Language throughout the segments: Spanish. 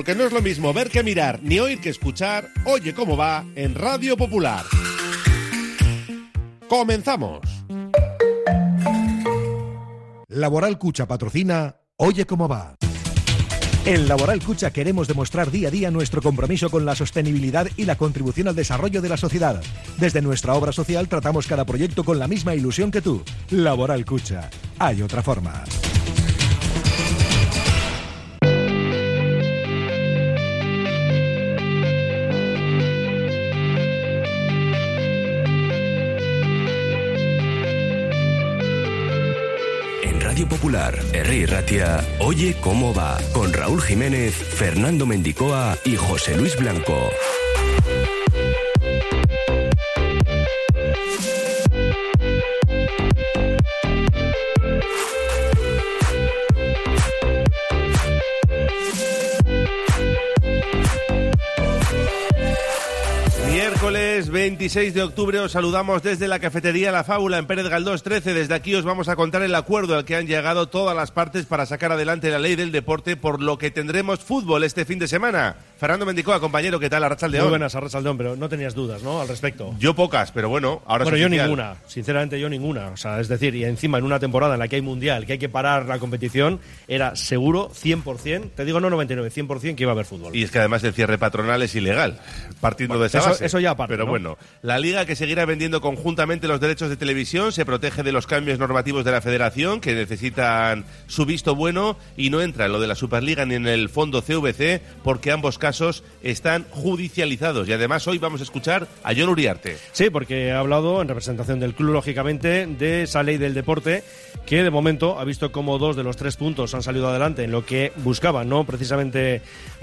porque no es lo mismo ver que mirar, ni oír que escuchar. Oye cómo va en Radio Popular. ¡Comenzamos! Laboral Cucha patrocina Oye cómo va. En Laboral Cucha queremos demostrar día a día nuestro compromiso con la sostenibilidad y la contribución al desarrollo de la sociedad. Desde nuestra obra social tratamos cada proyecto con la misma ilusión que tú. Laboral Cucha. Hay otra forma. Radio Popular, Herri Ratia, Oye cómo va, con Raúl Jiménez, Fernando Mendicoa y José Luis Blanco. Miércoles 26 de octubre os saludamos desde la cafetería La Fábula en Pérez Galdós 13. Desde aquí os vamos a contar el acuerdo al que han llegado todas las partes para sacar adelante la ley del deporte, por lo que tendremos fútbol este fin de semana. Fernando Mendicoa, compañero, ¿qué tal? Arratsaldeón. Muy buenas, Arratsaldeón, pero no tenías dudas, ¿no?, al respecto. Yo pocas, pero bueno, ahora Bueno, es yo oficial. ninguna, sinceramente yo ninguna. O sea, es decir, y encima en una temporada en la que hay mundial, que hay que parar la competición, era seguro 100%, te digo no 99, 100% que iba a haber fútbol. Y es que además el cierre patronal es ilegal, partiendo de esa base. Eso ya aparte, pero ¿no? bueno, la Liga, que seguirá vendiendo conjuntamente los derechos de televisión, se protege de los cambios normativos de la Federación, que necesitan su visto bueno, y no entra en lo de la Superliga ni en el fondo CVC, porque ambos casos están judicializados. Y además hoy vamos a escuchar a Jon Uriarte. Sí, porque ha hablado en representación del club, lógicamente, de esa ley del deporte, que de momento ha visto como 2 de los 3 puntos han salido adelante en lo que buscaban, ¿no?, precisamente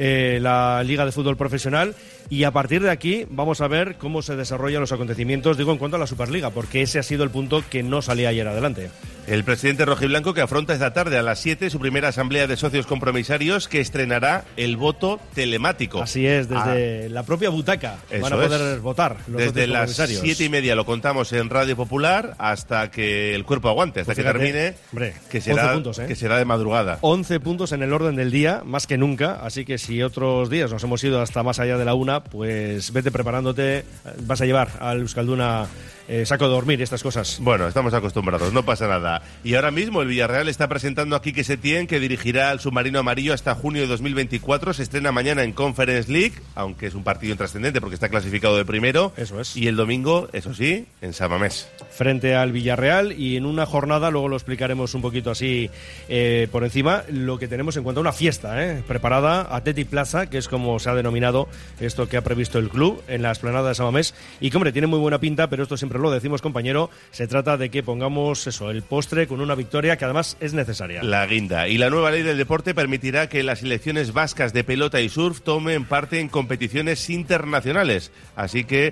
la Liga de Fútbol Profesional. Y a partir de aquí vamos a ver cómo se desarrollan los acontecimientos, digo, en cuanto a la Superliga, porque ese ha sido el punto que no salía ayer adelante. El presidente rojiblanco, que afronta esta tarde a las 7 su primera asamblea de socios compromisarios, que estrenará el voto telemático. Así es, desde la propia butaca van a poder votar los desde las compromisarios. 7:30 lo contamos en Radio Popular hasta que el cuerpo aguante, hasta Pues que fíjate, termine, hombre, que será 11 puntos, que será de madrugada. 11 puntos en el orden del día, más que nunca, así que si otros días nos hemos ido hasta más allá de la 1, pues vete preparándote, vas a llevar al Euskalduna saco de dormir y estas cosas. Bueno, estamos acostumbrados, no pasa nada. Y ahora mismo el Villarreal está presentando a Quique Setién, que dirigirá al submarino amarillo hasta junio de 2024. Se estrena mañana en Conference League, aunque es un partido intrascendente porque está clasificado de primero. Eso es. Y el domingo, eso sí, en San Mamés. Frente al Villarreal, y en una jornada, luego lo explicaremos un poquito así por encima, lo que tenemos en cuanto a una fiesta preparada, Athletic Plaza, que es como se ha denominado esto que ha previsto el club en la explanada de San Mamés, y que, hombre, tiene muy buena pinta, pero esto siempre lo decimos, compañero, se trata de que pongamos eso, el postre con una victoria que además es necesaria. La guinda. Y la nueva ley del deporte permitirá que las selecciones vascas de pelota y surf tomen parte en competiciones internacionales. Así que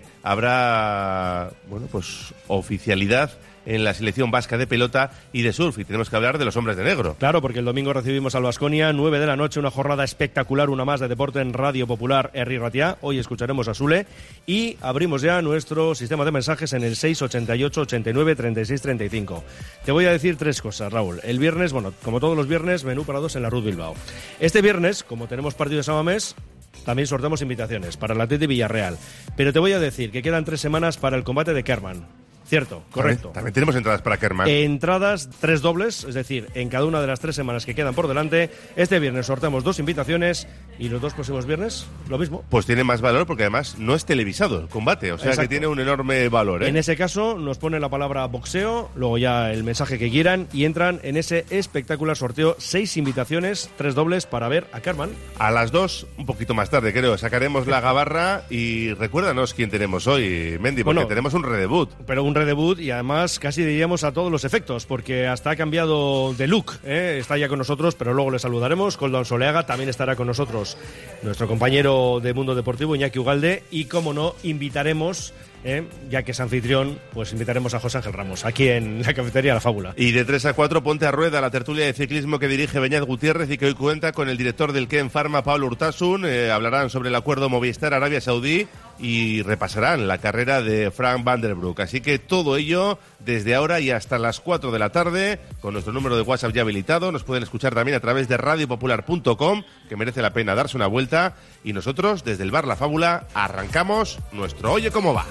habrá, bueno, pues oficialidad en la selección vasca de pelota y de surf, y tenemos que hablar de los hombres de negro. Claro, porque el domingo recibimos al Baskonia, 9 de la noche, una jornada espectacular, una más de deporte en Radio Popular, Herri Ratia. Hoy escucharemos a Sule y abrimos ya nuestro sistema de mensajes en el 688 89 36 35. Te voy a decir 3 cosas, Raúl. El viernes, bueno, como todos los viernes, menú para 2 en la Ruth Bilbao. Este viernes, como tenemos partido de San Mamés, también sorteamos invitaciones para el Athletic Villarreal. Pero te voy a decir que quedan 3 semanas para el combate de Kerman. Cierto, correcto. También tenemos entradas para Kerman. Entradas 3 dobles, es decir, en cada una de las 3 semanas que quedan por delante. Este viernes sorteamos 2 invitaciones y los 2 próximos viernes lo mismo. Pues tiene más valor porque además no es televisado el combate, o sea, exacto, que tiene un enorme valor. En ese caso nos ponen la palabra boxeo, luego ya el mensaje que quieran, y entran en ese espectacular sorteo 6 invitaciones, 3 dobles para ver a Kerman. A las 2, un poquito más tarde creo, sacaremos la gabarra y recuérdanos quién tenemos hoy, Mendy, porque tenemos un redebut. Pero un redebut, y además casi diríamos a todos los efectos, porque hasta ha cambiado de look, está ya con nosotros, pero luego le saludaremos. Coldo Soleaga también estará con nosotros, nuestro compañero de Mundo Deportivo, Iñaki Ugalde, y como no, invitaremos, ya que es anfitrión, pues invitaremos a José Ángel Ramos, aquí en la cafetería La Fábula. Y de 3 a 4, ponte a rueda la tertulia de ciclismo que dirige Beñat Gutiérrez y que hoy cuenta con el director del Ken Pharma, Pablo Urtasun. Hablarán sobre el acuerdo Movistar Arabia Saudí, y repasarán la carrera de Frank Van der Broek. Así que todo ello desde ahora y hasta las 4 de la tarde, con nuestro número de WhatsApp ya habilitado. Nos pueden escuchar también a través de radiopopular.com, que merece la pena darse una vuelta. Y nosotros, desde el bar La Fábula, arrancamos nuestro Oye Cómo Va.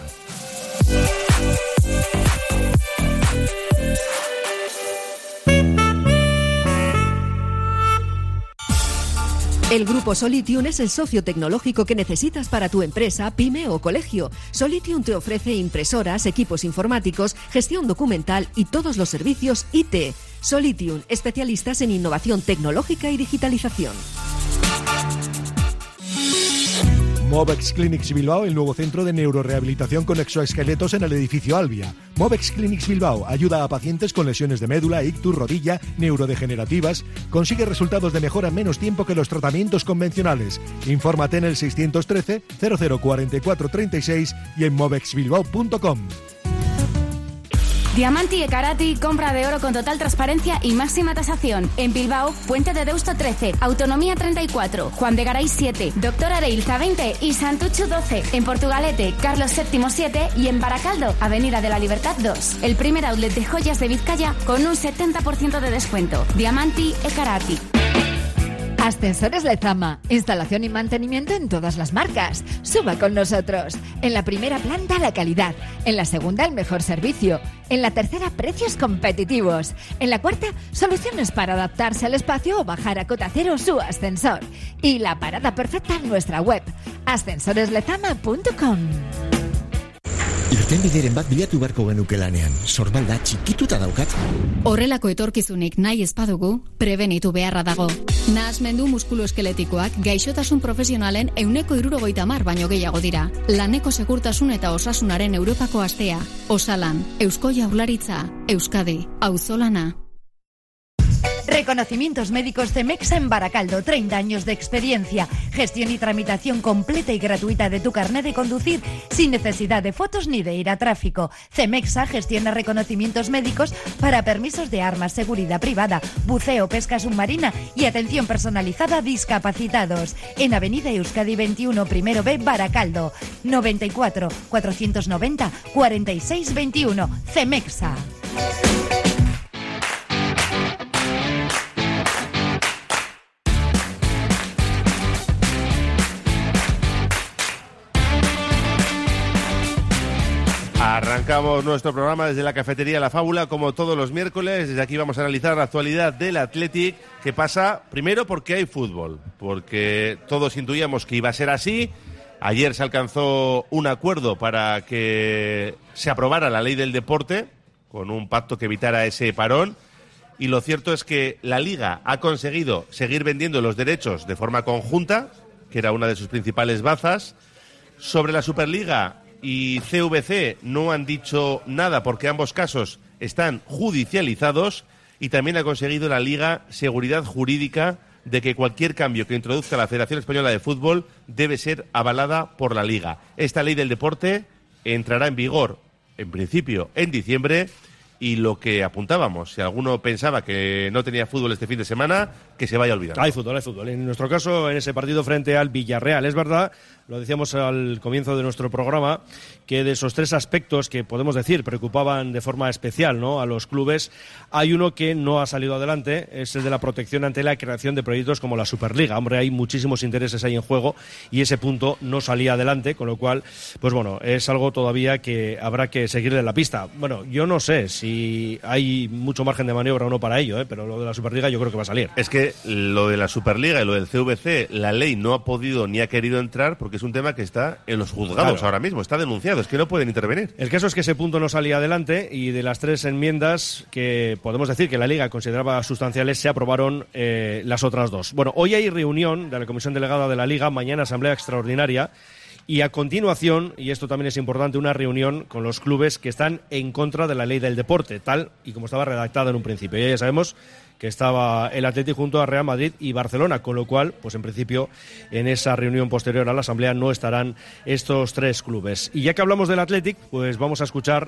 El grupo Solitium es el socio tecnológico que necesitas para tu empresa, pyme o colegio. Solitium te ofrece impresoras, equipos informáticos, gestión documental y todos los servicios IT. Solitium, especialistas en innovación tecnológica y digitalización. Movex Clinics Bilbao, el nuevo centro de neurorehabilitación con exoesqueletos en el edificio Albia. Movex Clinics Bilbao ayuda a pacientes con lesiones de médula, ictus, rodilla, neurodegenerativas. Consigue resultados de mejora en menos tiempo que los tratamientos convencionales. Infórmate en el 613 0044 36 y en movexbilbao.com. Diamanti e Karati, compra de oro con total transparencia y máxima tasación. En Bilbao, Puente de Deusto 13, Autonomía 34, Juan de Garay 7, Doctor Areilza 20 y Santucho 12. En Portugalete, Carlos VII 7 y en Baracaldo, Avenida de la Libertad 2. El primer outlet de joyas de Vizcaya con un 70% de descuento. Diamanti e Karati. Ascensores Lezama, instalación y mantenimiento en todas las marcas. Suba con nosotros. En la primera planta la calidad, en la segunda el mejor servicio, en la tercera precios competitivos, en la cuarta soluciones para adaptarse al espacio o bajar a cota cero su ascensor. Y la parada perfecta en nuestra web, ascensoreslezama.com. Irtenbideren bat bilatu beharko genuke lanean. Sorbalda txikituta daukat. Horrelako etorkizunik nahi ez badugu, prebenitu beharra dago. Nahasmendu muskuloeskeletikoak gaixotasun profesionalen 170 baino gehiago dira. Laneko segurtasun eta osasunaren Europako astea. Osalan, Eusko Jaurlaritza, Euskadi, auzolana. Reconocimientos médicos Cemexa en Baracaldo, 30 años de experiencia, gestión y tramitación completa y gratuita de tu carnet de conducir sin necesidad de fotos ni de ir a tráfico. Cemexa gestiona reconocimientos médicos para permisos de armas, seguridad privada, buceo, pesca submarina y atención personalizada a discapacitados. En Avenida Euskadi 21, primero B, Baracaldo, 94 490 46 21. Cemexa. Arrancamos nuestro programa desde la cafetería La Fábula, como todos los miércoles. Desde aquí vamos a analizar la actualidad del Athletic, que pasa primero porque hay fútbol, porque todos intuíamos que iba a ser así. Ayer se alcanzó un acuerdo para que se aprobara la ley del deporte, con un pacto que evitara ese parón. Y lo cierto es que la Liga ha conseguido seguir vendiendo los derechos de forma conjunta, que era una de sus principales bazas. Sobre la Superliga y CVC no han dicho nada porque ambos casos están judicializados, y también ha conseguido la Liga seguridad jurídica de que cualquier cambio que introduzca la Federación Española de Fútbol debe ser avalada por la Liga. Esta ley del deporte entrará en vigor, en principio, en diciembre. Y lo que apuntábamos, si alguno pensaba que no tenía fútbol este fin de semana, que se vaya olvidando. Hay fútbol, hay fútbol. En nuestro caso, en ese partido frente al Villarreal, es verdad, lo decíamos al comienzo de nuestro programa, que de esos tres aspectos que podemos decir preocupaban de forma especial, ¿no?, a los clubes, hay uno que no ha salido adelante, es el de la protección ante la creación de proyectos como la Superliga. Hombre, hay muchísimos intereses ahí en juego y ese punto no salía adelante, con lo cual, pues bueno, es algo todavía que habrá que seguirle en la pista. Bueno, yo no sé si hay mucho margen de maniobra o no para ello, pero lo de la Superliga yo creo que va a salir. Es que lo de la Superliga y lo del CVC, la ley no ha podido ni ha querido entrar porque es un tema que está en los juzgados ahora mismo, está denunciado, es que no pueden intervenir. El caso es que ese punto no salía adelante y de las tres enmiendas que podemos decir que la Liga consideraba sustanciales, se aprobaron las otras dos. Bueno, hoy hay reunión de la Comisión Delegada de la Liga, mañana asamblea extraordinaria. Y a continuación, y esto también es importante, una reunión con los clubes que están en contra de la ley del deporte, tal y como estaba redactada en un principio. Y ya sabemos que estaba el Athletic junto a Real Madrid y Barcelona, con lo cual, pues en principio, en esa reunión posterior a la asamblea no estarán estos tres clubes. Y ya que hablamos del Athletic, pues vamos a escuchar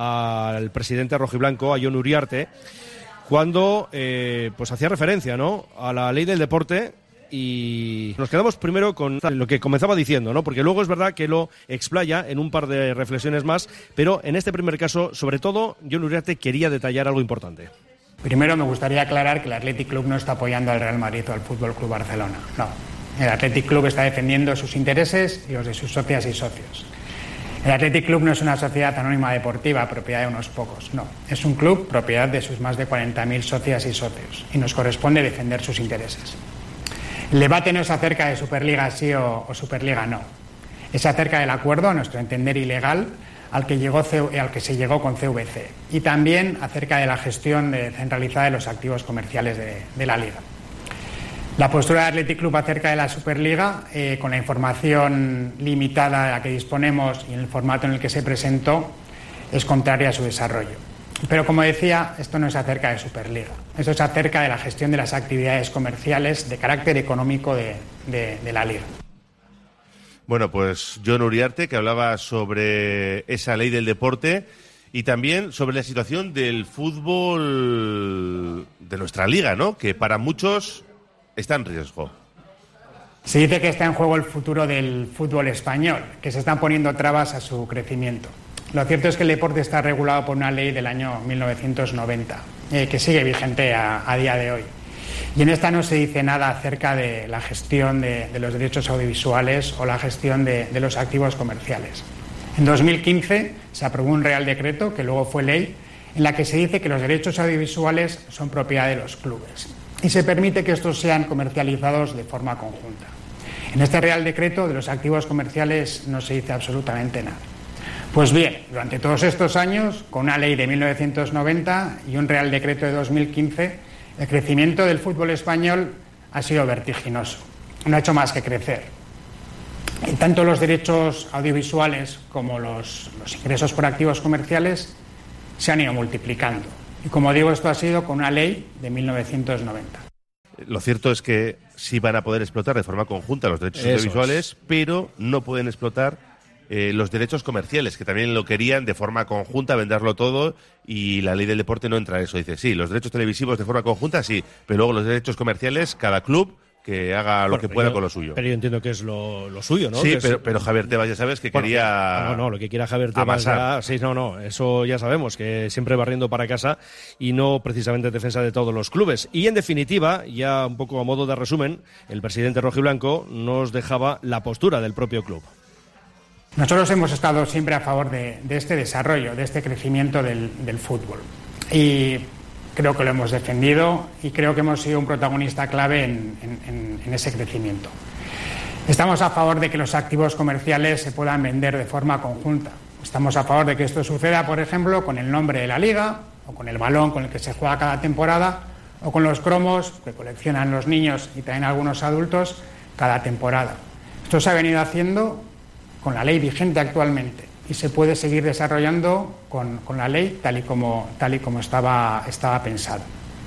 al presidente rojiblanco, a Jon Uriarte, cuando pues hacía referencia, ¿no?, a la ley del deporte y nos quedamos primero con lo que comenzaba diciendo, ¿no? Porque luego es verdad que lo explaya en un par de reflexiones más, pero en este primer caso, sobre todo, Jon Uriarte quería detallar algo importante. Primero me gustaría aclarar que el Athletic Club no está apoyando al Real Madrid o al Fútbol Club Barcelona. No, el Athletic Club está defendiendo sus intereses y los de sus socias y socios. El Athletic Club no es una sociedad anónima deportiva, propiedad de unos pocos, no. Es un club propiedad de sus más de 40.000 socias y socios y nos corresponde defender sus intereses. El debate no es acerca de Superliga sí o Superliga no. Es acerca del acuerdo, a nuestro entender ilegal, al que se llegó con CVC y también acerca de la gestión centralizada de los activos comerciales de la Liga. La postura del Athletic Club acerca de la Superliga, con la información limitada de la que disponemos y en el formato en el que se presentó, es contraria a su desarrollo. Pero, como decía, esto no es acerca de Superliga. Esto es acerca de la gestión de las actividades comerciales de carácter económico de la Liga. Bueno, pues Jon Uriarte, que hablaba sobre esa ley del deporte y también sobre la situación del fútbol de nuestra liga, ¿no? Que para muchos está en riesgo. Se dice que está en juego el futuro del fútbol español, que se están poniendo trabas a su crecimiento. Lo cierto es que el deporte está regulado por una ley del año 1990, que sigue vigente a día de hoy. Y en esta no se dice nada acerca de la gestión de los derechos audiovisuales o la gestión de los activos comerciales. En 2015 se aprobó un Real Decreto, que luego fue ley, en la que se dice que los derechos audiovisuales son propiedad de los clubes y se permite que estos sean comercializados de forma conjunta. En este Real Decreto de los activos comerciales no se dice absolutamente nada. Pues bien, durante todos estos años, con una ley de 1990 y un Real Decreto de 2015, el crecimiento del fútbol español ha sido vertiginoso. No ha hecho más que crecer. Y tanto los derechos audiovisuales como los ingresos por activos comerciales se han ido multiplicando. Y como digo, esto ha sido con una ley de 1990. Lo cierto es que sí van a poder explotar de forma conjunta los derechos audiovisuales, pero no pueden explotar los derechos comerciales, que también lo querían de forma conjunta, venderlo todo, y la ley del deporte no entra en eso. Dice, sí, los derechos televisivos de forma conjunta, sí, pero luego los derechos comerciales, cada club que haga lo que pueda con lo suyo. Pero yo entiendo que es lo suyo, ¿no? Sí, pero Javier Tebas ya sabes que quería... No, lo que quiera Javier Tebas ya... Sí, eso ya sabemos, que siempre barriendo para casa y no precisamente en defensa de todos los clubes. Y en definitiva, ya un poco a modo de resumen, el presidente rojiblanco nos dejaba la postura del propio club. Nosotros hemos estado siempre a favor de este desarrollo, de este crecimiento del fútbol. Y creo que lo hemos defendido y creo que hemos sido un protagonista clave en ese crecimiento. Estamos a favor de que los activos comerciales se puedan vender de forma conjunta. Estamos a favor de que esto suceda, por ejemplo, con el nombre de la liga, o con el balón con el que se juega cada temporada, o con los cromos que coleccionan los niños y también algunos adultos cada temporada. Esto se ha venido haciendo con la ley vigente actualmente y se puede seguir desarrollando con la ley tal y como estaba pensado.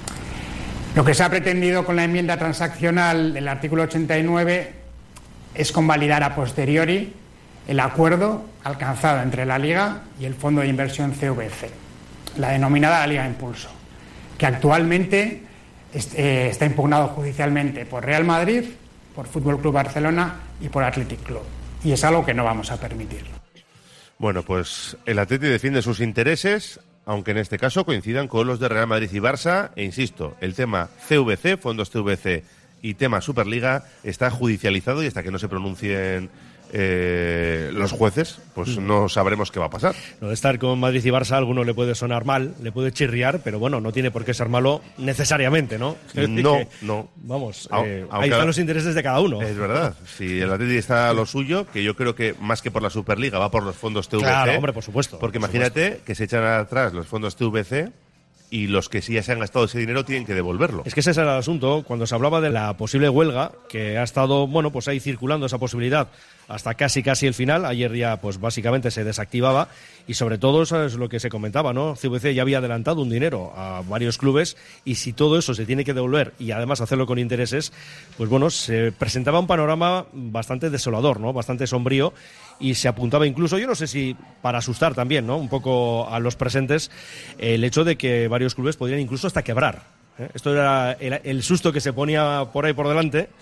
Lo que se ha pretendido con la enmienda transaccional del artículo 89 es convalidar a posteriori el acuerdo alcanzado entre la Liga y el Fondo de Inversión CVC, la denominada Liga Impulso, que actualmente está impugnado judicialmente por Real Madrid, por Fútbol Club Barcelona y por Athletic Club. Y es algo que no vamos a permitir. Bueno, pues el Atleti defiende sus intereses, aunque en este caso coincidan con los de Real Madrid y Barça. E insisto, el tema CVC, fondos CVC y tema Superliga está judicializado y hasta que no se pronuncien los jueces, pues no sabremos qué va a pasar. Lo de estar con Madrid y Barça a alguno le puede sonar mal, le puede chirriar, pero bueno, no tiene por qué ser malo necesariamente, ¿no? No. Vamos, ahí están los intereses de cada uno. Es verdad. Si el Atleti está a lo suyo, que yo creo que más que por la Superliga va por los fondos TVC. Claro, hombre, por supuesto. Porque imagínate que se echan atrás los fondos TVC y los que sí ya se han gastado ese dinero tienen que devolverlo. Es que ese es el asunto. Cuando se hablaba de la posible huelga, que ha estado, pues ahí circulando esa posibilidad hasta casi el final, ayer ya pues básicamente se desactivaba y sobre todo eso es lo que se comentaba, ¿no? CVC ya había adelantado un dinero a varios clubes y si todo eso se tiene que devolver y además hacerlo con intereses, pues bueno, se presentaba un panorama bastante desolador, ¿no? Bastante sombrío y se apuntaba incluso, yo no sé si para asustar también, ¿no? Un poco a los presentes, el hecho de que varios clubes podrían incluso hasta quebrar. Esto era el susto que se ponía por ahí por delante.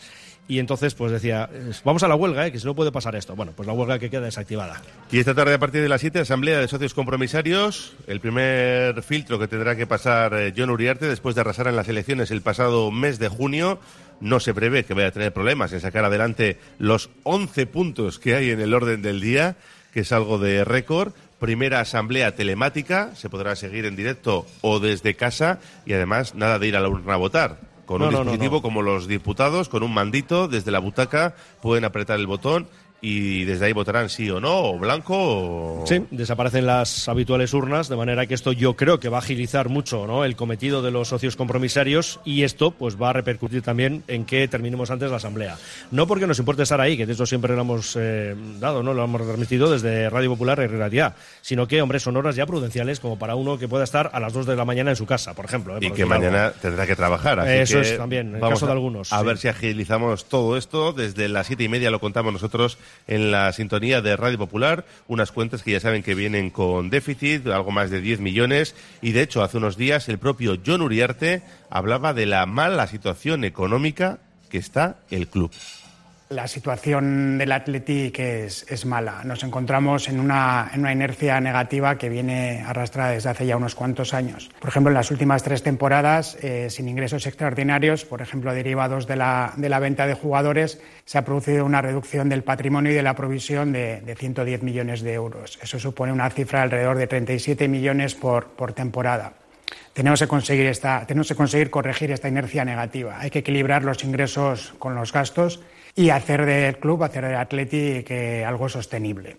y entonces pues decía, vamos a la huelga, que si no puede pasar esto. Bueno, pues la huelga que queda desactivada. Y esta tarde a partir de las 7, asamblea de socios compromisarios, el primer filtro que tendrá que pasar Jon Uriarte después de arrasar en las elecciones el pasado mes de junio. No se prevé que vaya a tener problemas en sacar adelante los 11 puntos que hay en el orden del día, que es algo de récord. Primera asamblea telemática, se podrá seguir en directo o desde casa, y además nada de ir a la urna a votar. Con un dispositivo como los diputados, con un mandito, desde la butaca pueden apretar el botón y desde ahí votarán sí o no, o blanco o... Sí, desaparecen las habituales urnas, de manera que esto yo creo que va a agilizar mucho, ¿no?, el cometido de los socios compromisarios, y esto pues va a repercutir también en que terminemos antes la asamblea. No porque nos importe estar ahí, que de eso siempre lo hemos dado, ¿no?, lo hemos transmitido desde Radio Popular y Ratia, sino que, hombre, son horas ya prudenciales como para uno que pueda estar a las 2 de la mañana en su casa, por ejemplo. Y que mañana tendrá que trabajar. Así eso que es también, en el caso de algunos. A ver si agilizamos todo esto. Desde las 7:30 lo contamos nosotros en la sintonía de Radio Popular, unas cuentas que ya saben que vienen con déficit, algo más de 10 millones, y de hecho hace unos días el propio Jon Uriarte hablaba de la mala situación económica que está el club. La situación del Athletic es mala. Nos encontramos en una inercia negativa que viene arrastrada desde hace ya unos cuantos años. Por ejemplo, en las últimas 3 temporadas, sin ingresos extraordinarios, por ejemplo, derivados de la venta de jugadores, se ha producido una reducción del patrimonio y de la provisión de 110 millones de euros. Eso supone una cifra de alrededor de 37 millones por temporada. Tenemos que conseguir corregir esta inercia negativa. Hay que equilibrar los ingresos con los gastos y hacer del club, hacer del Athletic algo sostenible.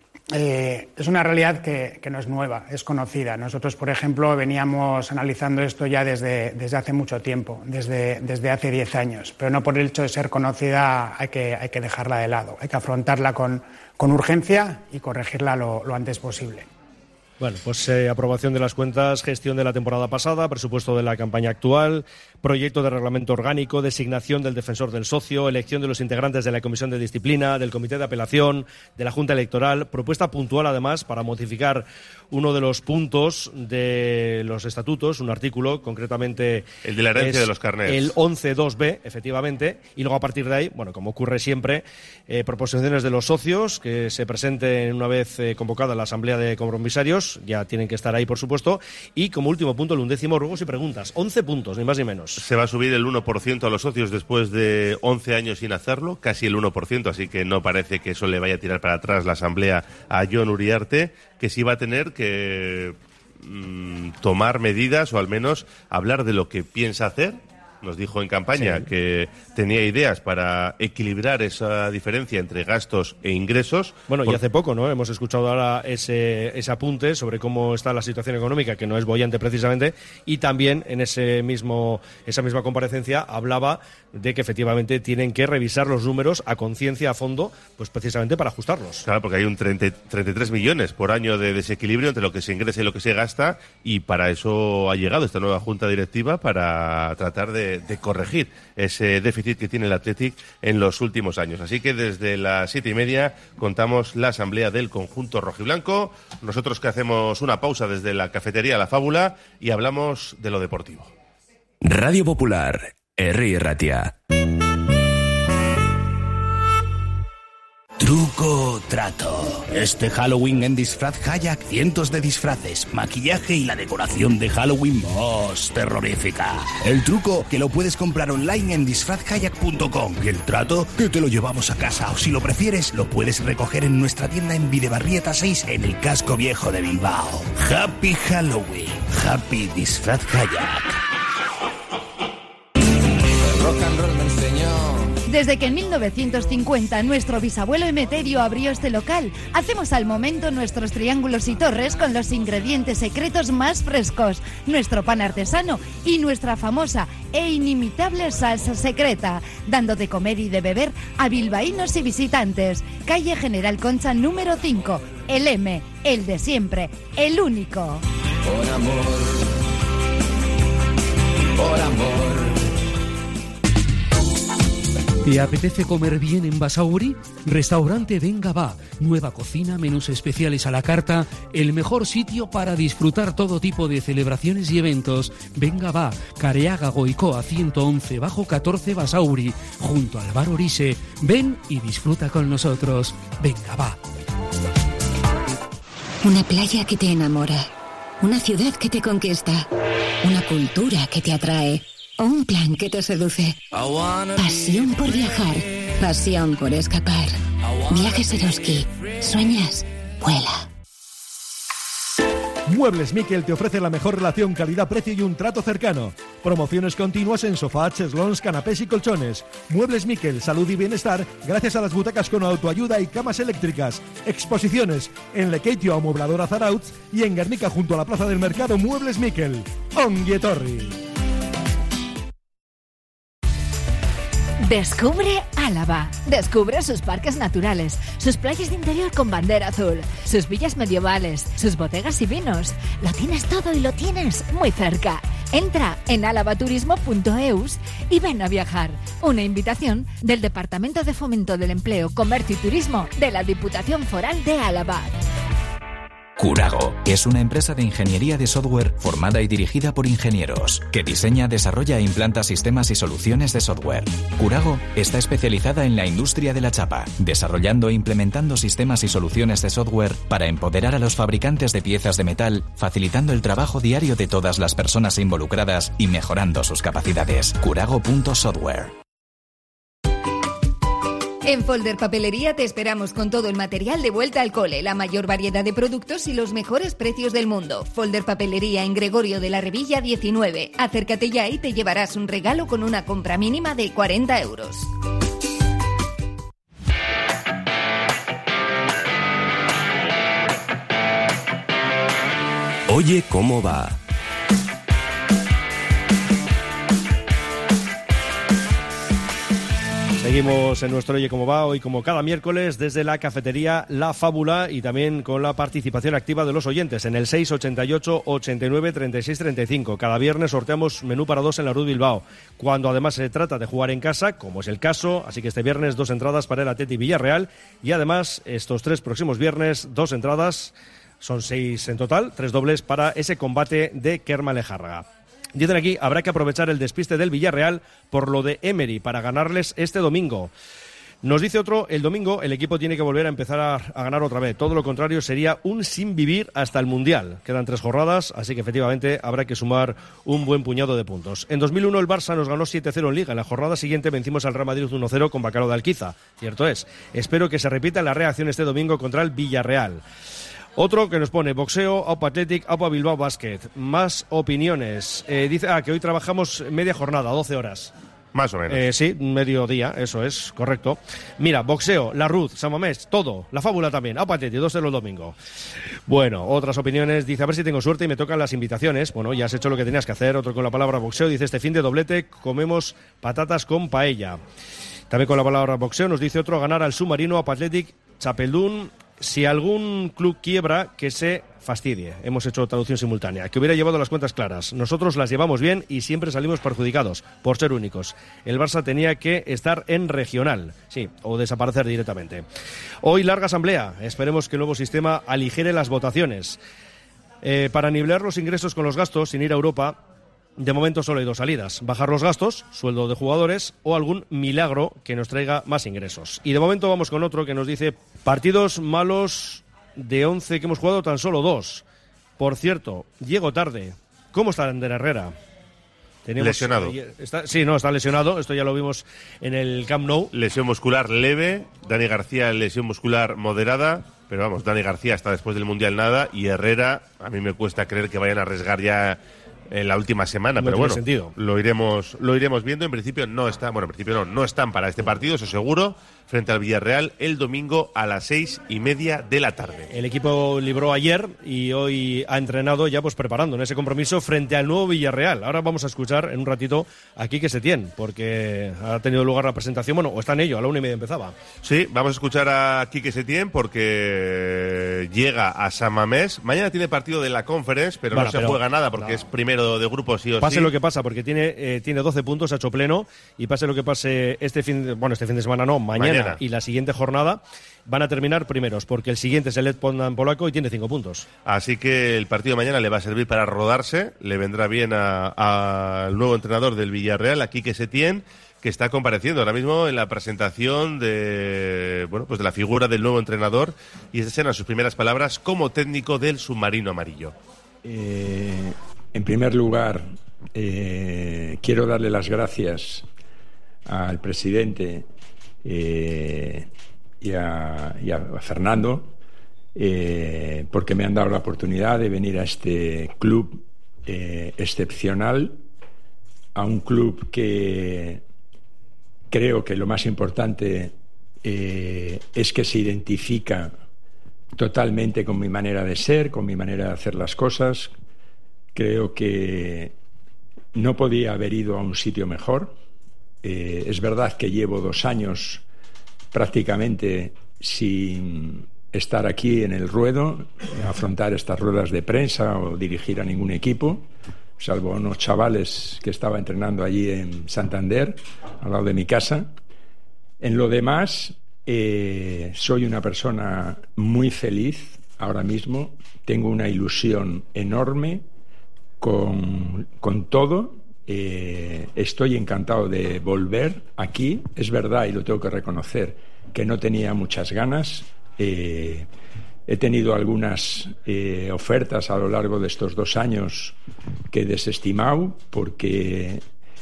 Es una realidad que no es nueva, es conocida. Nosotros, por ejemplo, veníamos analizando esto ya desde hace mucho tiempo, desde hace 10 años, pero no por el hecho de ser conocida hay que dejarla de lado. Hay que afrontarla con urgencia y corregirla lo antes posible. Bueno, pues aprobación de las cuentas, gestión de la temporada pasada, presupuesto de la campaña actual, proyecto de reglamento orgánico, designación del defensor del socio, elección de los integrantes de la Comisión de Disciplina, del Comité de Apelación, de la Junta Electoral, propuesta puntual además para modificar uno de los puntos de los estatutos, un artículo concretamente... El de la herencia de los carnets. El 11.2b, efectivamente, y luego a partir de ahí, bueno, como ocurre siempre, proposiciones de los socios que se presenten una vez convocada la Asamblea de Compromisarios, ya tienen que estar ahí, por supuesto, y como último punto, el 11º, ruegos y preguntas. 11 puntos, ni más ni menos. Se va a subir el 1% a los socios después de 11 años sin hacerlo, casi el 1%, así que no parece que eso le vaya a tirar para atrás la Asamblea a Jon Uriarte, que sí va a tener que tomar medidas o al menos hablar de lo que piensa hacer. Nos dijo en campaña que tenía ideas para equilibrar esa diferencia entre gastos e ingresos. Bueno, y hace poco, ¿no? Hemos escuchado ahora ese apunte sobre cómo está la situación económica, que no es boyante precisamente, y también en esa misma comparecencia hablaba de que efectivamente tienen que revisar los números a conciencia, a fondo, pues precisamente para ajustarlos. Claro, porque hay un 33 millones por año de desequilibrio entre lo que se ingresa y lo que se gasta, y para eso ha llegado esta nueva junta directiva, para tratar de corregir ese déficit que tiene el Athletic en los últimos años. Así que desde las 7:30 contamos la asamblea del conjunto rojiblanco. Nosotros que hacemos una pausa desde la cafetería La Fábula y hablamos de lo deportivo. Radio Popular, Herri Ratia. Truco trato. Este Halloween en Disfraz Kayak, cientos de disfraces, maquillaje y la decoración de Halloween más terrorífica. El truco que lo puedes comprar online en disfrazkayak.com y el trato que te lo llevamos a casa, o si lo prefieres lo puedes recoger en nuestra tienda en Videbarrieta 6 en el casco viejo de Bilbao. Happy Halloween, Happy Disfraz Kayak. El rock and roll me enseñó. Desde que en 1950 nuestro bisabuelo Emeterio abrió este local, hacemos al momento nuestros triángulos y torres con los ingredientes secretos más frescos, nuestro pan artesano y nuestra famosa e inimitable salsa secreta, dando de comer y de beber a bilbaínos y visitantes. Calle General Concha número 5, el M, el de siempre, el único. Por amor, por amor. ¿Te apetece comer bien en Basauri? Restaurante Venga Va. Nueva cocina, menús especiales a la carta. El mejor sitio para disfrutar todo tipo de celebraciones y eventos. Venga Va. Careaga Goicoa 111 bajo 14 Basauri. Junto al bar Orise. Ven y disfruta con nosotros. Venga Va. Una playa que te enamora. Una ciudad que te conquista. Una cultura que te atrae. O un plan que te seduce. Pasión por viajar. Pasión por escapar. Viajes Eroski. ¿Sueñas? Vuela. Muebles Miquel te ofrece la mejor relación calidad-precio y un trato cercano. Promociones continuas en sofás, cheslons, canapés y colchones. Muebles Miquel, salud y bienestar gracias a las butacas con autoayuda y camas eléctricas. Exposiciones en Lekeitio Amobladora Zarautz y en Guernica junto a la Plaza del Mercado Muebles Miquel. Ongi etorri. Descubre Álava. Descubre sus parques naturales, sus playas de interior con bandera azul, sus villas medievales, sus bodegas y vinos. Lo tienes todo y lo tienes muy cerca. Entra en alavaturismo.eus y ven a viajar. Una invitación del Departamento de Fomento del Empleo, Comercio y Turismo de la Diputación Foral de Álava. Curago es una empresa de ingeniería de software formada y dirigida por ingenieros, que diseña, desarrolla e implanta sistemas y soluciones de software. Curago está especializada en la industria de la chapa, desarrollando e implementando sistemas y soluciones de software para empoderar a los fabricantes de piezas de metal, facilitando el trabajo diario de todas las personas involucradas y mejorando sus capacidades. Curago.software. En Folder Papelería te esperamos con todo el material de vuelta al cole, la mayor variedad de productos y los mejores precios del mundo. Folder Papelería en Gregorio de la Revilla 19. Acércate ya y te llevarás un regalo con una compra mínima de 40 euros. Oye, ¿cómo va? Seguimos en nuestro Oye Cómo Va, hoy como cada miércoles desde la cafetería La Fábula y también con la participación activa de los oyentes en el 688 89 36 35. Cada viernes sorteamos menú para dos en la Rue Bilbao, cuando además se trata de jugar en casa, como es el caso, así que este viernes 2 entradas para el Atleti Villarreal y además estos 3 próximos viernes 2 entradas, son 6 en total, 3 dobles para ese combate de Kerma-Lejárraga. Dicen aquí, habrá que aprovechar el despiste del Villarreal por lo de Emery para ganarles este domingo. Nos dice otro, el domingo el equipo tiene que volver a empezar a ganar otra vez. Todo lo contrario sería un sin vivir hasta el Mundial. Quedan 3 jornadas, así que efectivamente habrá que sumar un buen puñado de puntos. En 2001 el Barça nos ganó 7-0 en Liga. En la jornada siguiente vencimos al Real Madrid 1-0 con Bacalao de Alquiza. Cierto es. Espero que se repita la reacción este domingo contra el Villarreal. Otro que nos pone boxeo, Aupa Athletic, Aupa Bilbao Basket. Más opiniones. Dice que hoy trabajamos media jornada, 12 horas. Más o menos. Sí, mediodía, eso es, correcto. Mira, boxeo, La Ruz, San Mamés, todo. La Fábula también, Aupa Athletic, 2-0 el domingo. Bueno, otras opiniones. Dice, a ver si tengo suerte y me tocan las invitaciones. Bueno, ya has hecho lo que tenías que hacer. Otro con la palabra boxeo. Dice, este fin de doblete comemos patatas con paella. También con la palabra boxeo nos dice otro, ganar al Submarino, Aupa Athletic, Chapeldún. Si algún club quiebra, que se fastidie. Hemos hecho traducción simultánea. Que hubiera llevado las cuentas claras. Nosotros las llevamos bien y siempre salimos perjudicados por ser únicos. El Barça tenía que estar en regional, sí, o desaparecer directamente. Hoy larga asamblea. Esperemos que el nuevo sistema aligere las votaciones. Para nivelar los ingresos con los gastos, sin ir a Europa, de momento solo hay 2 salidas. Bajar los gastos, sueldo de jugadores o algún milagro que nos traiga más ingresos. Y de momento vamos con otro que nos dice partidos malos de 11 que hemos jugado, tan solo 2. Por cierto, llego tarde. ¿Cómo está Ander Herrera? Lesionado. Está lesionado. Esto ya lo vimos en el Camp Nou. Lesión muscular leve. Dani García, lesión muscular moderada. Pero vamos, Dani García está después del Mundial nada. Y Herrera, a mí me cuesta creer que vayan a arriesgar ya en la última semana, no, pero bueno, sentido. Lo iremos viendo. En principio no están para este partido, eso seguro. frente al Villarreal el domingo a las 6:30 de la tarde. El equipo libró ayer y hoy ha entrenado ya pues preparando en ese compromiso frente al nuevo Villarreal. Ahora vamos a escuchar en un ratito a Quique Setién, porque ha tenido lugar la presentación, bueno, o está en ello, a la 1:30 empezaba. Sí, vamos a escuchar a Quique Setién porque llega a San Mamés. Mañana tiene partido de la Conference, pero no se juega nada porque es primero de grupo sí o sí. Pase lo que pasa, porque tiene 12 puntos, ha hecho pleno, y pase lo que pase este fin de semana no, mañana y la siguiente jornada, van a terminar primeros, porque el siguiente es el Lech Poznan polaco y tiene 5 puntos. Así que el partido de mañana le va a servir para rodarse, le vendrá bien al nuevo entrenador del Villarreal, a Quique Setién, que está compareciendo ahora mismo en la presentación de la figura del nuevo entrenador, y esas eran sus primeras palabras como técnico del submarino amarillo. En primer lugar, quiero darle las gracias al presidente y a Fernando porque me han dado la oportunidad de venir a este club excepcional, a un club que creo que lo más importante es que se identifica totalmente con mi manera de ser, con mi manera de hacer las cosas. Creo que no podía haber ido a un sitio mejor. Es verdad que llevo 2 años prácticamente sin estar aquí en el ruedo, afrontar estas ruedas de prensa o dirigir a ningún equipo, salvo unos chavales que estaba entrenando allí en Santander, al lado de mi casa. En lo demás, soy una persona muy feliz ahora mismo, tengo una ilusión enorme con todo. Estoy encantado de volver aquí. Es verdad, y lo tengo que reconocer, que no tenía muchas ganas. He tenido algunas ofertas a lo largo de estos 2 años que he desestimado porque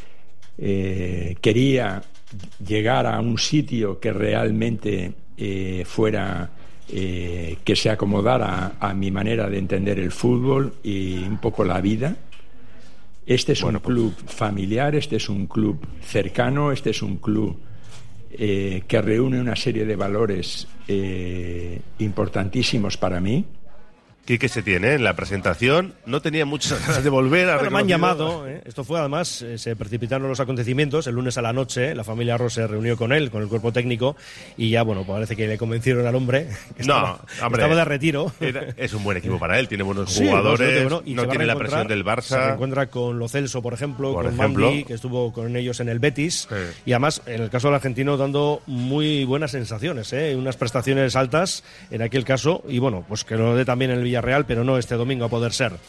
quería llegar a un sitio que realmente fuera que se acomodara a mi manera de entender el fútbol y un poco la vida. Este es un club familiar, este es un club cercano, este es un club que reúne una serie de valores importantísimos para mí. Quique Setién, en la presentación no tenía muchas ganas de volver a Pero me han llamado, esto fue además, se precipitaron los acontecimientos, el lunes a la noche la familia Ross se reunió con él, con el cuerpo técnico, y ya parece que le convencieron al hombre que estaba de retiro. Es un buen equipo para él, tiene buenos jugadores, y no tiene la presión del Barça. Se reencuentra con Lo Celso, por ejemplo, Mandi, que estuvo con ellos en el Betis, y además en el caso del argentino dando muy buenas sensaciones, unas prestaciones altas en aquel caso, y pues que lo dé también en el Villarreal, pero no este domingo a poder ser.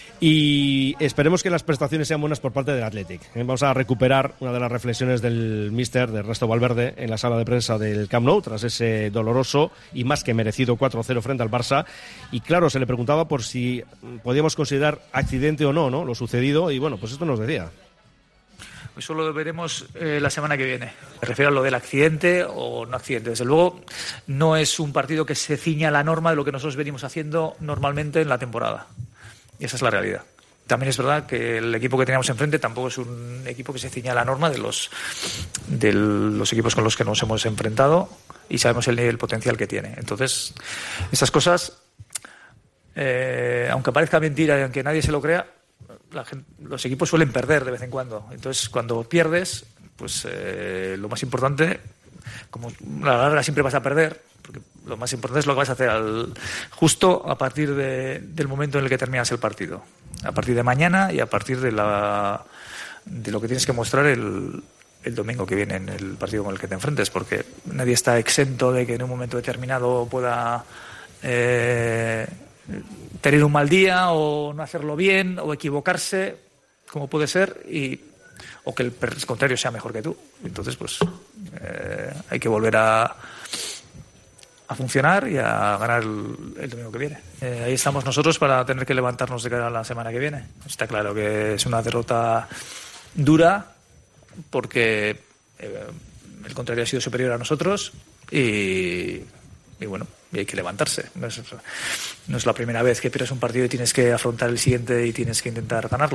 Y esperemos que las prestaciones sean buenas por parte del Athletic. Vamos a recuperar una de las reflexiones del míster, de Ernesto Valverde, en la sala de prensa del Camp Nou, tras ese doloroso y más que merecido 4-0 frente al Barça. Y claro, se le preguntaba por si podíamos considerar accidente o no lo sucedido, y pues esto nos decía. Eso lo veremos la semana que viene. Me refiero a lo del accidente o no accidente. Desde luego, no es un partido que se ciña a la norma de lo que nosotros venimos haciendo normalmente en la temporada. Y esa es la realidad. También es verdad que el equipo que teníamos enfrente tampoco es un equipo que se ciña a la norma de los equipos con los que nos hemos enfrentado, y sabemos el potencial que tiene. Entonces, esas cosas, aunque parezca mentira y aunque nadie se lo crea, los equipos suelen perder de vez en cuando. Entonces, cuando pierdes, lo más importante, como a la larga siempre vas a perder, porque lo más importante es lo que vas a hacer justo a partir del momento en el que terminas el partido, a partir de mañana y a partir de lo que tienes que mostrar el domingo que viene en el partido con el que te enfrentes, porque nadie está exento de que en un momento determinado pueda tener un mal día o no hacerlo bien o equivocarse, como puede ser, o que el contrario sea mejor que tú. Entonces, hay que volver a funcionar y a ganar el domingo que viene. Ahí estamos nosotros para tener que levantarnos de cara a la semana que viene. Está claro que es una derrota dura porque el contrario ha sido superior a nosotros y hay que levantarse. No es la primera vez que pierdes un partido y tienes que afrontar el siguiente y tienes que intentar ganarlo.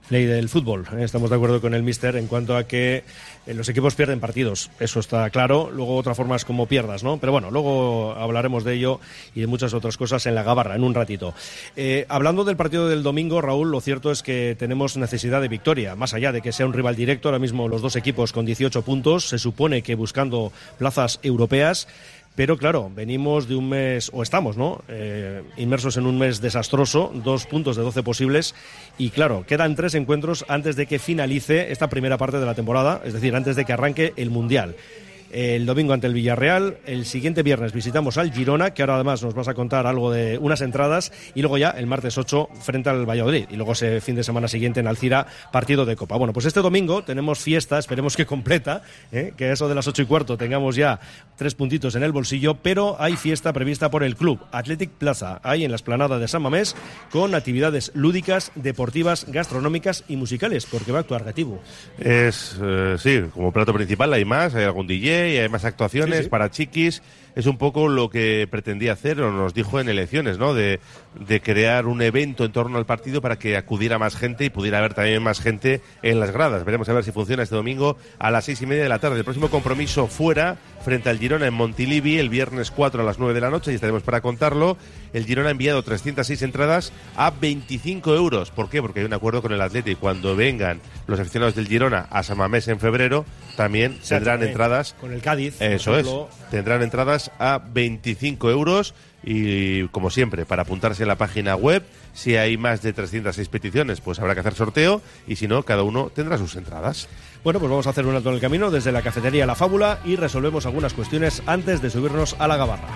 Ley del fútbol. Estamos de acuerdo con el míster en cuanto a que los equipos pierden partidos. Eso está claro. Luego otra forma es como pierdas, ¿no? Pero bueno, luego hablaremos de ello y de muchas otras cosas en la Gabarra, en un ratito. Hablando del partido del domingo, Raúl, lo cierto es que tenemos necesidad de victoria. Más allá de que sea un rival directo, ahora mismo los dos equipos con 18 puntos, se supone que buscando plazas europeas. Pero claro, venimos de un mes, o estamos, ¿no? Inmersos en un mes desastroso, 2 puntos de 12 posibles, y claro, quedan 3 encuentros antes de que finalice esta primera parte de la temporada, es decir, antes de que arranque el Mundial. El domingo ante el Villarreal, el siguiente viernes visitamos al Girona, que ahora además nos vas a contar algo de unas entradas, y luego ya el martes 8 frente al Valladolid, y luego ese fin de semana siguiente en Alcira, partido de Copa. Bueno, pues este domingo tenemos fiesta, esperemos que completa, que a eso de las 8:15 tengamos ya 3 puntitos en el bolsillo, pero hay fiesta prevista por el Club Athletic Plaza, ahí en la explanada de San Mamés, con actividades lúdicas, deportivas, gastronómicas y musicales, porque va a actuar Gatibu. Sí, como plato principal hay más, hay algún DJ, y hay más actuaciones para chiquis. Es un poco lo que pretendía hacer, o nos dijo en elecciones, ¿no? De crear un evento en torno al partido para que acudiera más gente y pudiera haber también más gente en las gradas. Veremos a ver si funciona este domingo a las 6:30 de la tarde. El próximo compromiso fuera, frente al Girona en Montilivi, el viernes 4 a las 9 de la noche, y estaremos para contarlo. El Girona ha enviado 306 entradas a 25 euros. ¿Por qué? Porque hay un acuerdo con el Athletic. Cuando vengan los aficionados del Girona a San Mamés en febrero, también tendrán entradas. Con el Cádiz. Eso es. Tendrán entradas a 25 euros. Y como siempre, para apuntarse en la página web, si hay más de 306 peticiones, pues habrá que hacer sorteo, y si no, cada uno tendrá sus entradas. Bueno, pues vamos a hacer un alto en el camino desde la cafetería La Fábula y resolvemos algunas cuestiones antes de subirnos a la Gabarra.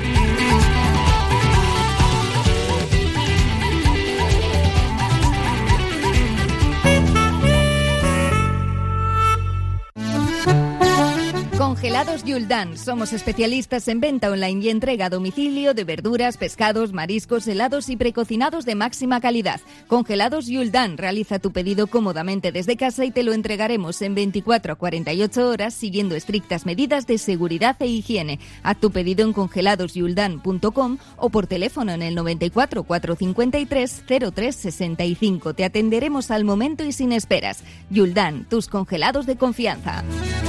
Congelados Yuldan. Somos especialistas en venta online y entrega a domicilio de verduras, pescados, mariscos, helados y precocinados de máxima calidad. Congelados Yuldan. Realiza tu pedido cómodamente desde casa y te lo entregaremos en 24 a 48 horas siguiendo estrictas medidas de seguridad e higiene. Haz tu pedido en congeladosyuldan.com o por teléfono en el 94 453 0365. Te atenderemos al momento y sin esperas. Yuldan, tus congelados de confianza.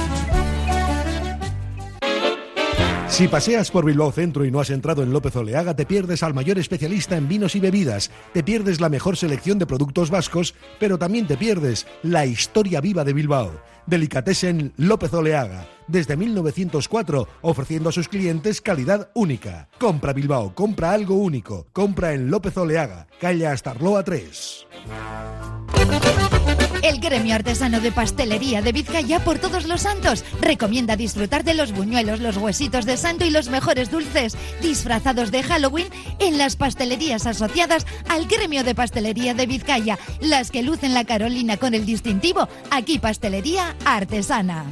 Si paseas por Bilbao Centro y no has entrado en López Oleaga, te pierdes al mayor especialista en vinos y bebidas, te pierdes la mejor selección de productos vascos, pero también te pierdes la historia viva de Bilbao. Delicatessen López Oleaga, desde 1904, ofreciendo a sus clientes calidad única. Compra Bilbao, compra algo único, compra en López Oleaga, calle Astarloa 3. El Gremio Artesano de Pastelería de Vizcaya por Todos los Santos recomienda disfrutar de los buñuelos, los huesitos de santo y los mejores dulces disfrazados de Halloween en las pastelerías asociadas al Gremio de Pastelería de Vizcaya, las que lucen la Carolina con el distintivo Aquí Pastelería Artesana.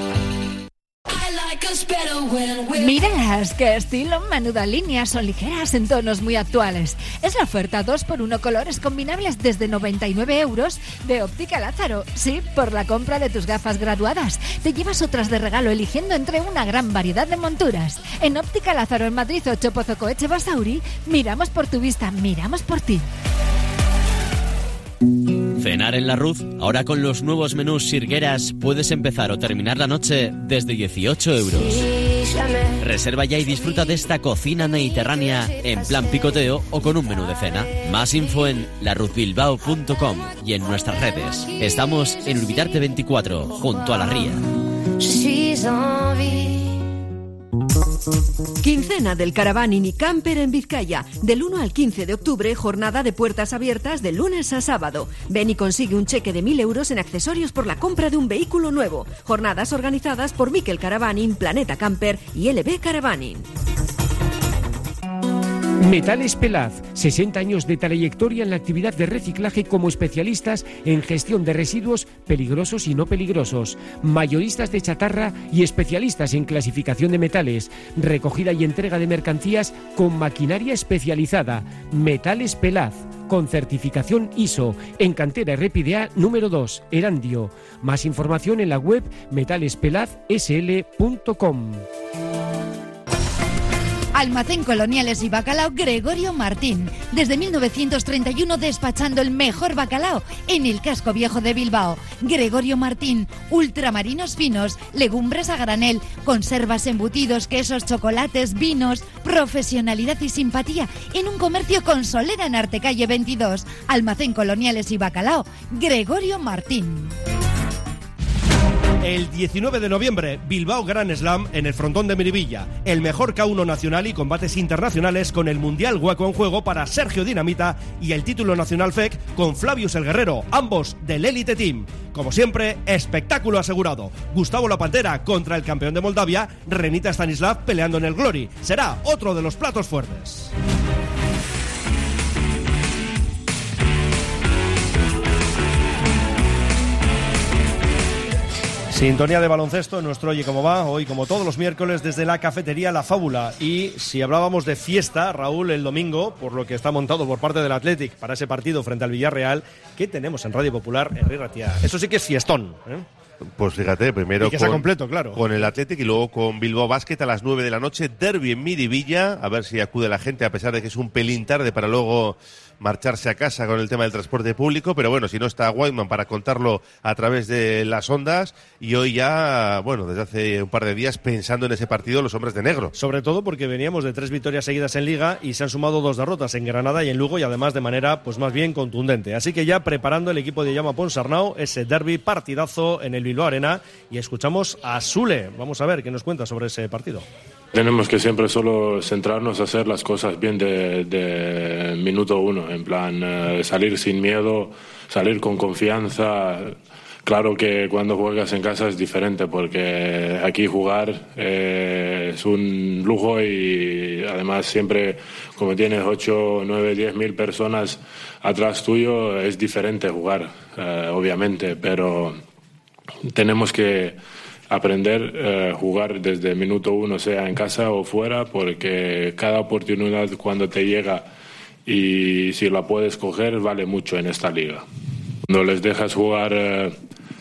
Míralas, qué estilo, menuda línea, son ligeras en tonos muy actuales. Es la oferta 2x1 colores combinables desde 99 euros de Óptica Lázaro. Sí, por la compra de tus gafas graduadas. Te llevas otras de regalo eligiendo entre una gran variedad de monturas. En Óptica Lázaro en Madrid 8 Pozocoeche Basauri, miramos por tu vista, miramos por ti. Cenar en la Ruz, ahora con los nuevos menús Sirgueras puedes empezar o terminar la noche desde 18 euros. Reserva ya y disfruta de esta cocina mediterránea en plan picoteo o con un menú de cena. Más info en laruzbilbao.com y en nuestras redes. Estamos en Urbitarte 24, junto a la Ría. Quincena del Caravaning y Camper en Vizcaya. Del 1 al 15 de octubre, jornada de puertas abiertas de lunes a sábado. Ven y consigue un cheque de 1.000 euros en accesorios por la compra de un vehículo nuevo. Jornadas organizadas por Miquel Caravaning, Planeta Camper y LB Caravaning. Metales Pelaz, 60 años de trayectoria en la actividad de reciclaje como especialistas en gestión de residuos peligrosos y no peligrosos, mayoristas de chatarra y especialistas en clasificación de metales, recogida y entrega de mercancías con maquinaria especializada. Metales Pelaz, con certificación ISO, en cantera RPDA número 2, Erandio. Más información en la web metalespelazsl.com. Almacén Coloniales y Bacalao Gregorio Martín. Desde 1931 despachando el mejor bacalao en el casco viejo de Bilbao. Gregorio Martín, ultramarinos finos, legumbres a granel, conservas, embutidos, quesos, chocolates, vinos, profesionalidad y simpatía en un comercio con solera en Artecalle 22. Almacén Coloniales y Bacalao Gregorio Martín. El 19 de noviembre, Bilbao Grand Slam en el frontón de Miribilla. El mejor K1 nacional y combates internacionales con el Mundial Hueco en juego para Sergio Dinamita y el título nacional FEC con Flavius el Guerrero, ambos del Elite Team. Como siempre, espectáculo asegurado. Gustavo La Pantera contra el campeón de Moldavia, Renita Stanislav peleando en el Glory. Será otro de los platos fuertes. Sintonía de baloncesto en nuestro Oye Cómo Va, hoy como todos los miércoles desde la cafetería La Fábula. Y si hablábamos de fiesta, Raúl, el domingo, por lo que está montado por parte del Athletic para ese partido frente al Villarreal, ¿qué tenemos en Radio Popular? Herri Ratia. Eso sí que es fiestón, ¿eh? Pues fíjate, primero y que sea completo, claro, con el Athletic y luego con Bilbao Basket a las 9 de la noche, derbi en Miribilla, a ver si acude la gente a pesar de que es un pelín tarde para luego marcharse a casa con el tema del transporte público, pero bueno, si no está Whiteman para contarlo a través de las ondas, y hoy ya, bueno, desde hace un par de días pensando en ese partido los hombres de negro. Sobre todo porque veníamos de 3 victorias seguidas en Liga y se han sumado 2 derrotas en Granada y en Lugo, y además de manera pues más bien contundente. Así que ya preparando el equipo de Jaume Ponsarnau ese derbi partidazo en el Bilbao Arena, y escuchamos a Sule. Vamos a ver qué nos cuenta sobre ese partido. Tenemos que siempre solo centrarnos a hacer las cosas bien de minuto uno, en plan salir sin miedo, salir con confianza. Claro que cuando juegas en casa es diferente porque aquí jugar es un lujo y además siempre como tienes 8, 9, 10 mil personas atrás tuyo es diferente jugar, obviamente, pero tenemos que aprender a jugar desde minuto uno, sea en casa o fuera, porque cada oportunidad cuando te llega y si la puedes coger vale mucho en esta liga. Cuando les dejas jugar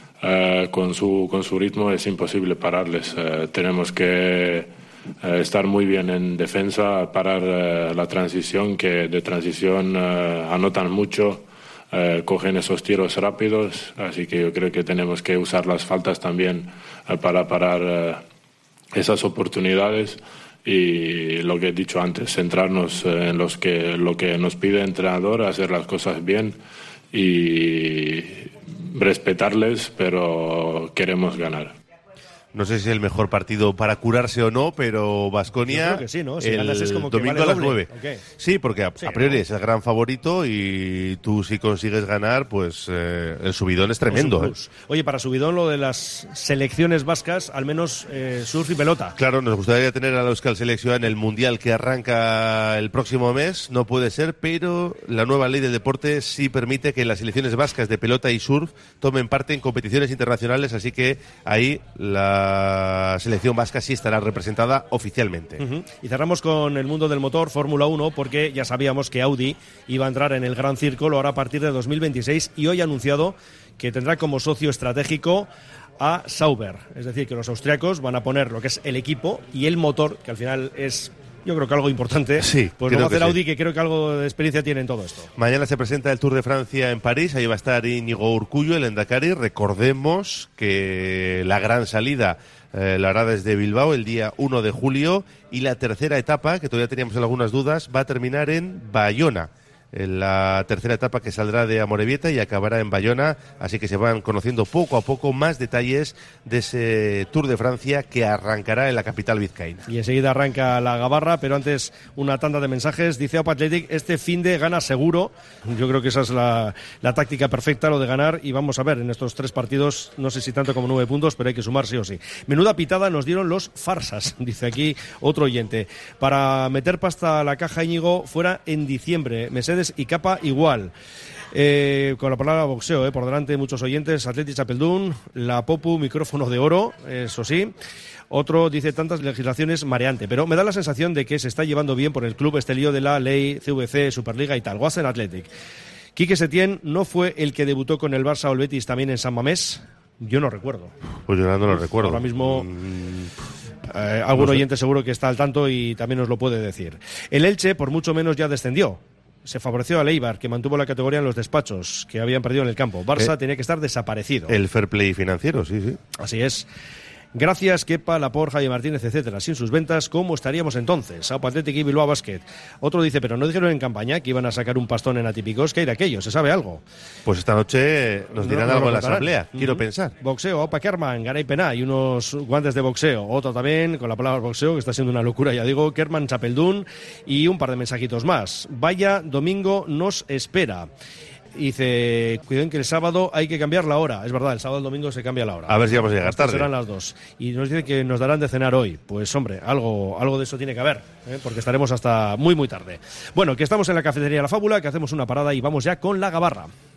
con su ritmo es imposible pararles. Tenemos que estar muy bien en defensa, parar la transición, que de transición anotan mucho. Cogen esos tiros rápidos, así que yo creo que tenemos que usar las faltas también para parar esas oportunidades, y lo que he dicho antes, centrarnos en lo que nos pide el entrenador, hacer las cosas bien y respetarles, pero queremos ganar. No sé si es el mejor partido para curarse o no, pero Baskonia sí, ¿no? Si el ganas es como que domingo vale a las 9. Okay. Sí, porque a priori es el gran favorito y tú si consigues ganar, pues el subidón es tremendo. Oye, para subidón lo de las selecciones vascas, al menos surf y pelota. Claro, nos gustaría tener a la Euskal Selección en el Mundial que arranca el próximo mes, no puede ser, pero la nueva ley del deporte sí permite que las selecciones vascas de pelota y surf tomen parte en competiciones internacionales, así que ahí la selección vasca sí estará representada oficialmente. Y cerramos con el mundo del motor, Fórmula 1, porque ya sabíamos que Audi iba a entrar en el Gran Circo, lo hará a partir de 2026, y hoy ha anunciado que tendrá como socio estratégico a Sauber. Es decir, que los austriacos van a poner lo que es el equipo y el motor, que al final es, yo creo que algo importante, sí, pues lo va a hacer Audi, que creo que algo de experiencia tiene en todo esto. Mañana se presenta el Tour de Francia en París, ahí va a estar Íñigo Urkullu, el Endacari. Recordemos que la gran salida la hará desde Bilbao el día 1 de julio y la tercera etapa, que todavía teníamos algunas dudas, va a terminar en Bayona. En la tercera etapa, que saldrá de Amorebieta y acabará en Bayona, así que se van conociendo poco a poco más detalles de ese Tour de Francia que arrancará en la capital vizcaína. Y enseguida arranca la gabarra, pero antes una tanda de mensajes. Dice Aupa Athletic, este fin de gana seguro. Yo creo que esa es la táctica perfecta, lo de ganar, y vamos a ver en estos 3 partidos, no sé si tanto como 9 puntos, pero hay que sumar sí o sí. Menuda pitada nos dieron los farsas, dice aquí otro oyente. Para meter pasta a la caja, Íñigo, fuera en diciembre. Mercedes y Capa igual. Con la palabra boxeo, por delante muchos oyentes. Athletic Chapeldún, la Popu, micrófono de oro, eso sí. Otro dice, tantas legislaciones, mareante, pero me da la sensación de que se está llevando bien por el club este lío de la ley CVC, Superliga y tal. Guasen Athletic. Quique Setién no fue el que debutó con el Barça o el Betis también en San Mamés. Yo no recuerdo. Pues yo no lo recuerdo. Ahora mismo Algún oyente seguro que está al tanto y también nos lo puede decir. El Elche, por mucho menos, ya descendió. Se favoreció al Eibar, que mantuvo la categoría en los despachos, que habían perdido en el campo. Barça tenía que estar desaparecido. El fair play financiero, sí. Así es. Gracias, Kepa, Laporte, Javi Martínez, etcétera. Sin sus ventas, ¿cómo estaríamos entonces? Aupa Athletic y Bilbao Basket. Otro dice, pero no dijeron en campaña que iban a sacar un pastón en Atípicos, que hay de aquello, ¿se sabe algo? Pues esta noche nos dirán algo en la asamblea, quiero pensar. Boxeo, Aupa Kerman, Garay Pená y unos guantes de boxeo. Otro también, con la palabra boxeo, que está siendo una locura, ya digo, Kerman, Chapeldún y un par de mensajitos más. Vaya domingo nos espera. Dice, cuiden que el sábado hay que cambiar la hora. Es verdad, el sábado y el domingo se cambia la hora. A ver si vamos a llegar tarde. Serán las 2. Y nos dice que nos darán de cenar hoy. Pues hombre, algo de eso tiene que haber, porque estaremos hasta muy muy tarde. Bueno, que estamos en la cafetería La Fábula, que hacemos una parada y vamos ya con la gabarra.